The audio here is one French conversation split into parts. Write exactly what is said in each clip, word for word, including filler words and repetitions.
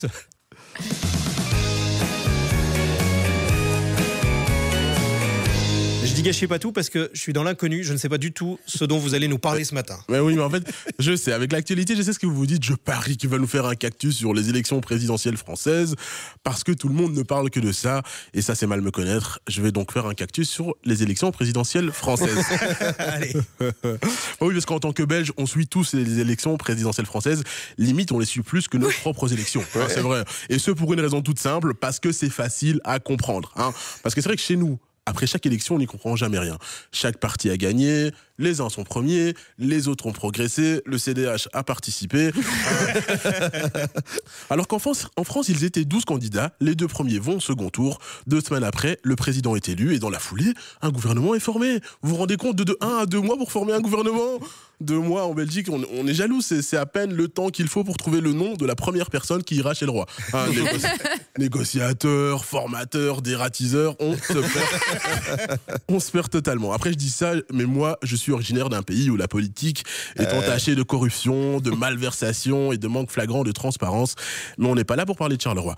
Je dis gâchez pas tout parce que je suis dans l'inconnu, je ne sais pas du tout ce dont vous allez nous parler ce matin. Mais oui, mais en fait, je sais, avec l'actualité, je sais ce que vous vous dites, je parie qu'il va nous faire un cactus sur les élections présidentielles françaises, parce que tout le monde ne parle que de ça, et ça c'est mal me connaître, je vais donc faire un cactus sur les élections présidentielles françaises. Allez. Oui, parce qu'en tant que Belge, on suit tous les élections présidentielles françaises, limite on les suit plus que nos propres élections, hein, c'est vrai. Et ce pour une raison toute simple, parce que c'est facile à comprendre. Hein. Parce que c'est vrai que chez nous, après chaque élection, on n'y comprend jamais rien. Chaque parti a gagné, les uns sont premiers, les autres ont progressé, le C D H a participé. Alors qu'en France, en France, ils étaient douze candidats, les deux premiers vont au second tour. Deux semaines après, le président est élu et dans la foulée, un gouvernement est formé. Vous vous rendez compte de, de un à deux mois pour former un gouvernement ? Deux mois en Belgique, on, on est jaloux, c'est, c'est à peine le temps qu'il faut pour trouver le nom de la première personne qui ira chez le roi. Hein, négoci- négociateur, formateur, dératiseur, on se perd. On se perd totalement. Après, je dis ça, mais moi, je suis originaire d'un pays où la politique est Euh. entachée de corruption, de malversation et de manque flagrant de transparence. Mais on n'est pas là pour parler de Charleroi.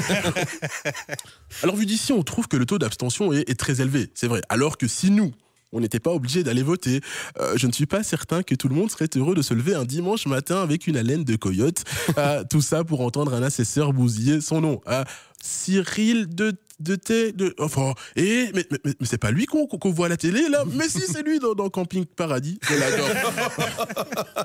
Alors, vu d'ici, on trouve que le taux d'abstention est, est très élevé, c'est vrai. Alors que si nous, on n'était pas obligé d'aller voter. Euh, je ne suis pas certain que tout le monde serait heureux de se lever un dimanche matin avec une haleine de coyote. Euh, tout ça pour entendre un assesseur bousiller son nom. Euh, Cyril de de T de enfin et mais, mais, mais c'est pas lui qu'on qu'on voit à la télé là, mais si c'est lui dans, dans Camping Paradis. Je l'adore.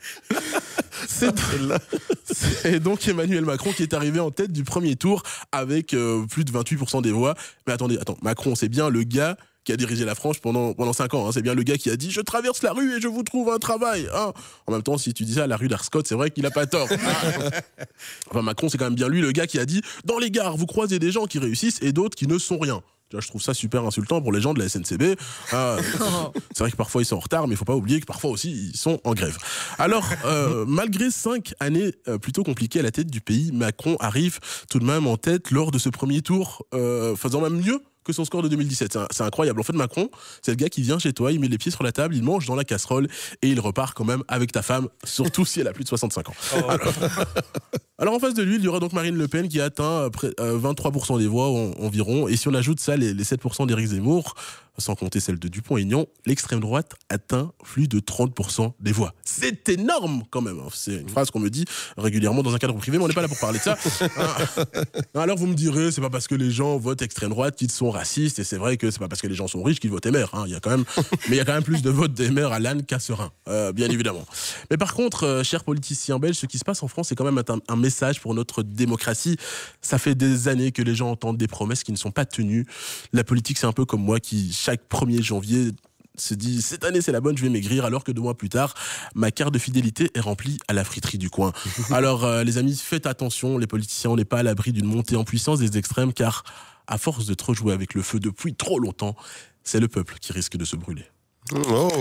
C'est, c'est donc Emmanuel Macron qui est arrivé en tête du premier tour avec euh, plus de vingt-huit pour cent des voix. Mais attendez, attends, Macron, c'est bien le gars qui a dirigé la France pendant, pendant cinq ans. Hein. C'est bien le gars qui a dit « Je traverse la rue et je vous trouve un travail hein. ». En même temps, si tu dis ça à la rue d'Arscott, c'est vrai qu'il a pas tort. Enfin, Macron, c'est quand même bien lui le gars qui a dit « Dans les gares, vous croisez des gens qui réussissent et d'autres qui ne sont rien ». Je trouve ça super insultant pour les gens de la S N C B. Ah, c'est vrai que parfois ils sont en retard, mais il ne faut pas oublier que parfois aussi ils sont en grève. Alors, euh, malgré cinq années euh, plutôt compliquées à la tête du pays, Macron arrive tout de même en tête lors de ce premier tour, euh, faisant même mieux que son score de deux mille dix-sept. C'est, c'est incroyable. En fait, Macron, c'est le gars qui vient chez toi, il met les pieds sur la table, il mange dans la casserole et il repart quand même avec ta femme, surtout si elle a plus de soixante-cinq ans. Oh. Alors, alors en face de lui, il y aura donc Marine Le Pen qui a atteint euh, vingt-trois pour cent des voix en, environ. Et si on ajoute ça, les, les sept pour cent d'Éric Zemmour, sans compter celle de Dupont-Aignan, l'extrême droite atteint plus de trente pour cent des voix. C'est énorme quand même. C'est une phrase qu'on me dit régulièrement dans un cadre privé, mais on n'est pas là pour parler de ça. Alors vous me direz, c'est pas parce que les gens votent extrême droite qu'ils sont racistes, et c'est vrai que c'est pas parce que les gens sont riches qu'ils votent M R. Hein. Il y a quand même, mais il y a quand même plus de votes des M R à l'âne qu'à Serein, euh, bien évidemment. Mais par contre, euh, chers politiciens belges, ce qui se passe en France, c'est quand même un, un message pour notre démocratie. Ça fait des années que les gens entendent des promesses qui ne sont pas tenues. La politique, c'est un peu comme moi qui chaque premier janvier se dit cette année c'est la bonne, je vais maigrir, alors que deux mois plus tard ma carte de fidélité est remplie à la friterie du coin. Alors euh, les amis, faites attention, les politiciens, on n'est pas à l'abri d'une montée en puissance des extrêmes, car à force de trop jouer avec le feu depuis trop longtemps, c'est le peuple qui risque de se brûler. Oh.